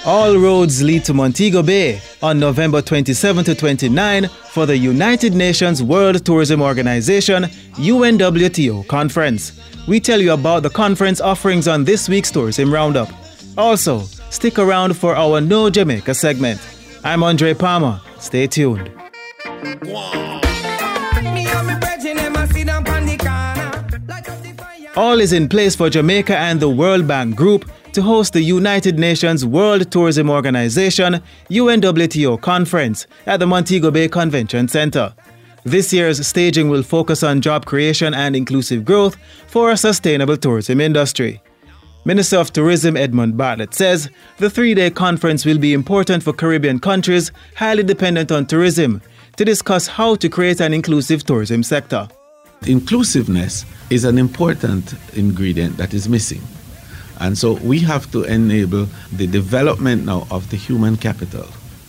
All roads lead to Montego Bay on November 27 to 29 for the United Nations World Tourism Organization UNWTO Conference. We tell you about the conference offerings on this week's Tourism Roundup. Also, stick around for our No Jamaica segment. I'm Andre Palmer. Stay tuned. All is in place for Jamaica and the World Bank Group to host the United Nations World Tourism Organization UNWTO Conference at the Montego Bay Convention Center. This year's staging will focus on job creation and inclusive growth for a sustainable tourism industry. Minister of Tourism Edmund Bartlett says the 3-day conference will be important for Caribbean countries highly dependent on tourism to discuss how to create an inclusive tourism sector. Inclusiveness is an important ingredient that is missing. And so we have to enable the development now of the human capital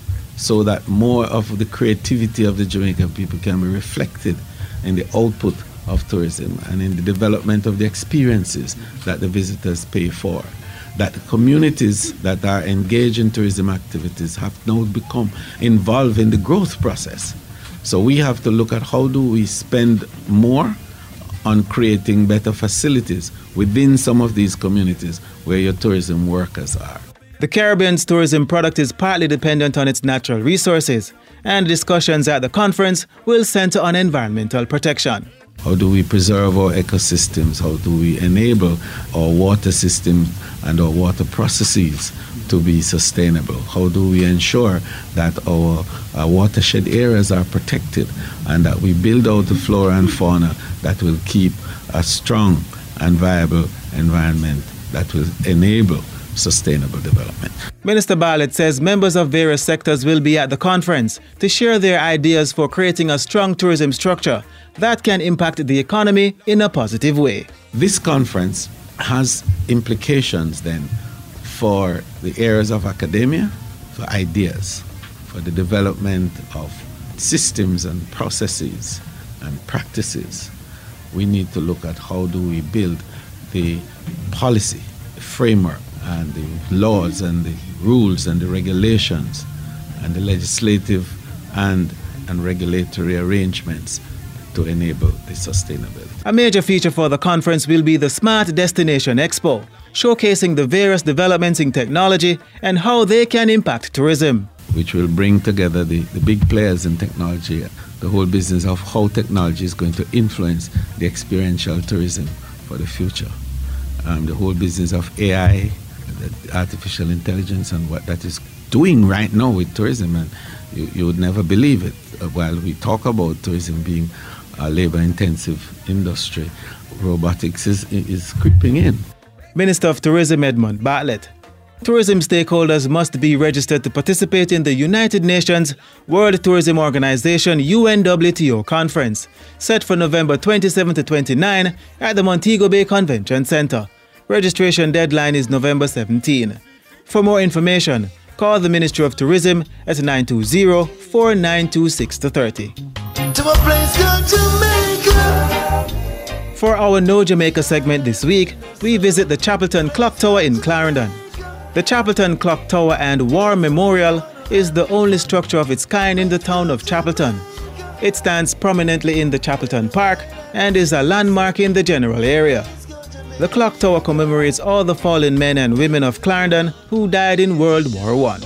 so that more of the creativity of the Jamaican people can be reflected in the output of tourism and in the development of the experiences that the visitors pay for. That the communities that are engaged in tourism activities have now become involved in the growth process. So we have to look at how do we spend more on creating better facilities within some of these communities where your tourism workers are. The Caribbean's tourism product is partly dependent on its natural resources, and discussions at the conference will center on environmental protection. How do we preserve our ecosystems? How do we enable our water systems and our water processes to be sustainable? How do we ensure that our watershed areas are protected and that we build out the flora and fauna that will keep a strong and viable environment that will enable sustainable development? Minister Bartlett says members of various sectors will be at the conference to share their ideas for creating a strong tourism structure that can impact the economy in a positive way. This conference has implications then for the areas of academia, for ideas, for the development of systems and processes and practices. We need to look at how do we build the policy, the framework, and the laws and the rules and the regulations and the legislative and regulatory arrangements to enable the sustainability. A major feature for the conference will be the Smart Destination Expo, showcasing the various developments in technology and how they can impact tourism. Which will bring together the big players in technology, the whole business of how technology is going to influence the experiential tourism for the future. The whole business of AI, the artificial intelligence, and what that is doing right now with tourism. And you would never believe it. While we talk about tourism being a labor-intensive industry, robotics is creeping in. Minister of Tourism Edmund Bartlett. Tourism stakeholders must be registered to participate in the United Nations World Tourism Organization UNWTO Conference, set for November 27 to 29 at the Montego Bay Convention Center. Registration deadline is November 17. For more information, call the Ministry of Tourism at 920-4926-30. To a place called Jamaica. For our No Jamaica segment this week, we visit the Chapelton Clock Tower in Clarendon. The Chapelton Clock Tower and War Memorial is the only structure of its kind in the town of Chapelton. It stands prominently in the Chapelton Park and is a landmark in the general area. The clock tower commemorates all the fallen men and women of Clarendon who died in World War I.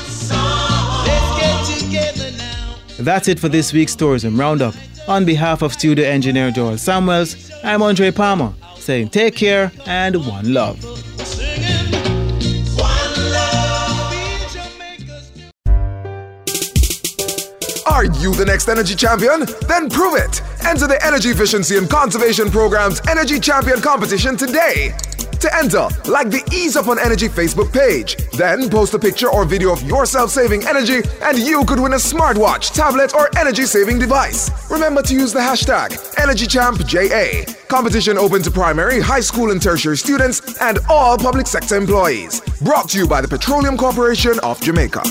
That's it for this week's Tourism Roundup. On behalf of studio engineer Joel Samuels, I'm Andre Palmer, saying take care and one love. Are you the next energy champion? Then prove it! Enter the Energy Efficiency and Conservation Program's Energy Champion Competition today. To enter, like the Ease Up on Energy Facebook page. Then post a picture or video of yourself saving energy and you could win a smartwatch, tablet or energy-saving device. Remember to use the hashtag EnergyChampJA. Competition open to primary, high school and tertiary students and all public sector employees. Brought to you by the Petroleum Corporation of Jamaica.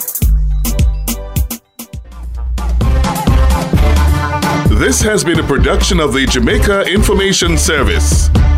This has been a production of the Jamaica Information Service.